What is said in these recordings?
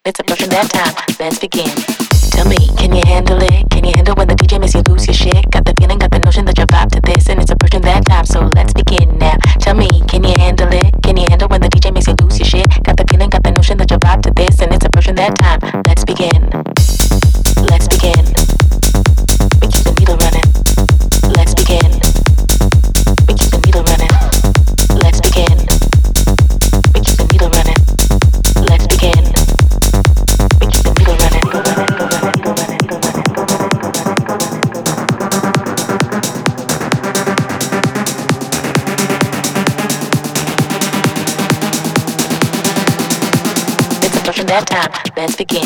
It's approaching that time. Let's begin. Tell me, can you handle it? Can you handle when the DJ makes you lose your shit? Got the feeling, got the notion that you're vibe to this, and it's approaching that time. So let's begin now. Tell me, can you handle it? Can you handle when the DJ makes you lose your shit? Got the feeling, got the notion that you're vibe to this, and it's approaching that time. Let's begin. Let's begin. We keep the needle running. Let's begin. We keep the needle running. Let's begin. We keep the needle running. Let's begin. We keep the needle running. It's approaching that time. Let's begin.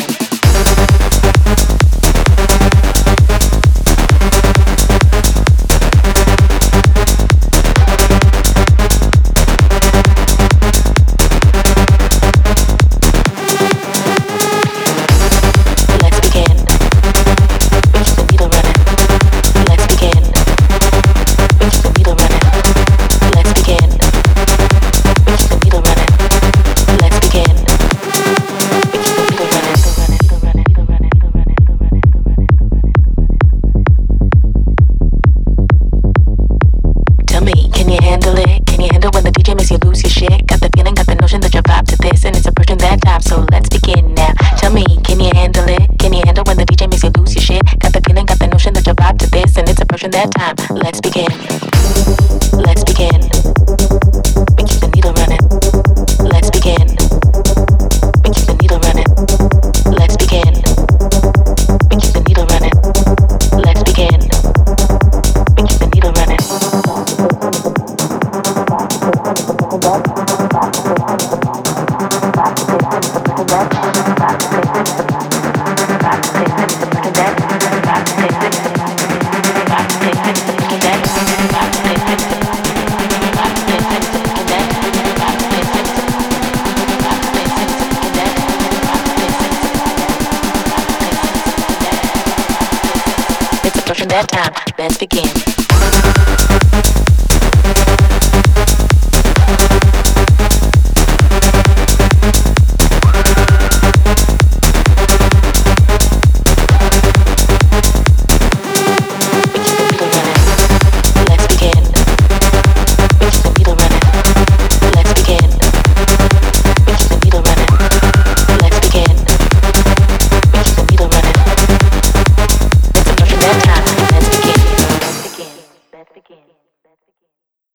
That time, let's begin. Let's begin. We keep the needle running. Let's begin. We keep the needle running. Let's begin. We keep the needle running. Let's begin. We keep the needle running. It's approaching that time. Let's begin.